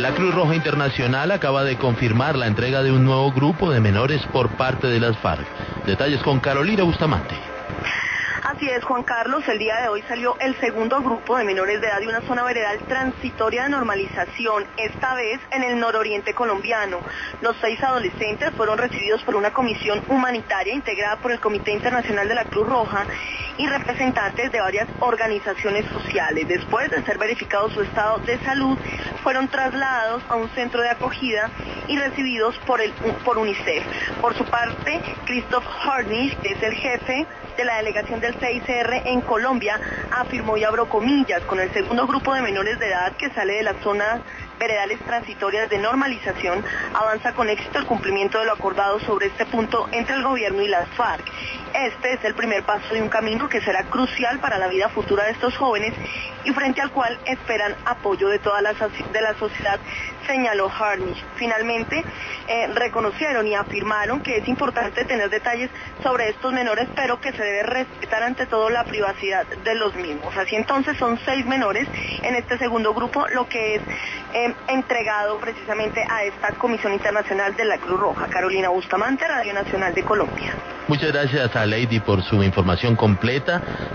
La Cruz Roja Internacional acaba de confirmar la entrega de un nuevo grupo de menores por parte de las FARC. Detalles con Carolina Bustamante. Así es, Juan Carlos, el día de hoy salió el segundo grupo de menores de edad de una zona veredal transitoria de normalización, esta vez en el nororiente colombiano. Los 6 adolescentes fueron recibidos por una comisión humanitaria integrada por el Comité Internacional de la Cruz Roja y representantes de varias organizaciones sociales. Después de ser verificado su estado de salud, fueron trasladados a un centro de acogida y recibidos por UNICEF. Por su parte, Christoph Harnisch, que es el jefe de la delegación del CICR en Colombia, afirmó, y abro comillas, con el segundo grupo de menores de edad que sale de las zonas veredales transitorias de normalización, avanza con éxito el cumplimiento de lo acordado sobre este punto entre el gobierno y las FARC. Este es el primer paso de un camino que será crucial para la vida futura de estos jóvenes y frente al cual esperan apoyo de toda la sociedad, señaló Harnisch. Finalmente, reconocieron y afirmaron que es importante tener detalles sobre estos menores, pero que se debe respetar ante todo la privacidad de los mismos. Así entonces son 6 menores en este segundo grupo, lo que es entregado precisamente a esta Comisión Internacional de la Cruz Roja. Carolina Bustamante, Radio Nacional de Colombia. Muchas gracias a Lady por su información completa.